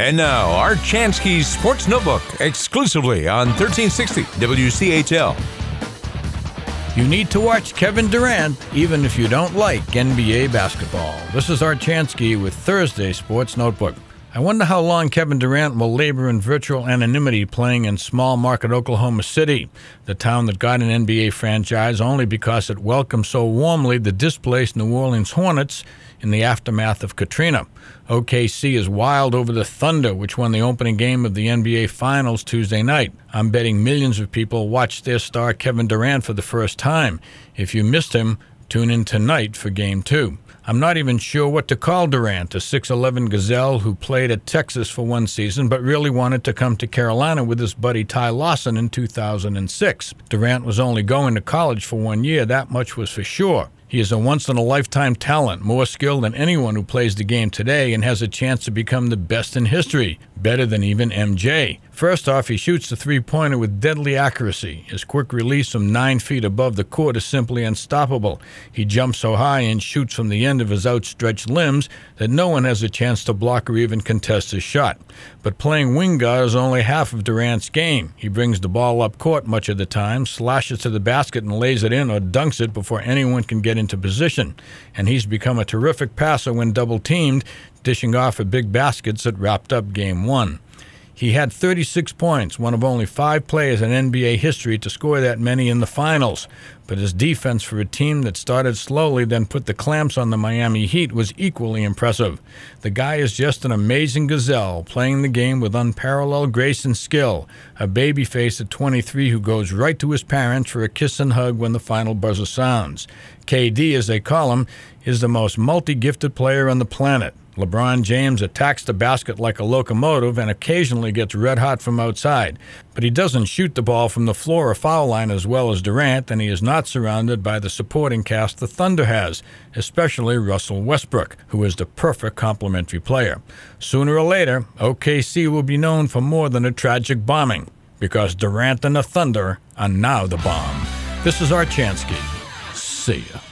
And now, Art Chansky's Sports Notebook, exclusively on 1360 WCHL. You need to watch Kevin Durant, even if you don't like NBA basketball. This is Art Chansky with Thursday Sports Notebook. I wonder how long Kevin Durant will labor in virtual anonymity playing in small-market Oklahoma City, the town that got an NBA franchise only because it welcomed so warmly the displaced New Orleans Hornets in the aftermath of Katrina. OKC is wild over the Thunder, which won the opening game of the NBA Finals Tuesday night. I'm betting millions of people watched their star Kevin Durant for the first time. If you missed him, tune in tonight for Game 2. I'm not even sure what to call Durant, a 6'11 gazelle who played at Texas for one season but really wanted to come to Carolina with his buddy Ty Lawson in 2006. Durant was only going to college for 1 year, that much was for sure. He is a once-in-a-lifetime talent, more skilled than anyone who plays the game today, and has a chance to become the best in history, better than even MJ. First off, he shoots the three-pointer with deadly accuracy. His quick release from 9 feet above the court is simply unstoppable. He jumps so high and shoots from the end of his outstretched limbs that no one has a chance to block or even contest his shot. But playing wing guard is only half of Durant's game. He brings the ball up court much of the time, slashes to the basket and lays it in or dunks it before anyone can get into position. And he's become a terrific passer when double-teamed, dishing off for big baskets that wrapped up Game 1. He had 36 points, one of only 5 players in NBA history to score that many in the finals. But his defense for a team that started slowly then put the clamps on the Miami Heat was equally impressive. The guy is just an amazing gazelle, playing the game with unparalleled grace and skill, a babyface at 23 who goes right to his parents for a kiss and hug when the final buzzer sounds. KD, as they call him, is the most multi-gifted player on the planet. LeBron James attacks the basket like a locomotive and occasionally gets red hot from outside. But he doesn't shoot the ball from the floor or foul line as well as Durant, and he is not surrounded by the supporting cast the Thunder has, especially Russell Westbrook, who is the perfect complementary player. Sooner or later, OKC will be known for more than a tragic bombing, because Durant and the Thunder are now the bomb. This is Art Chansky. See ya.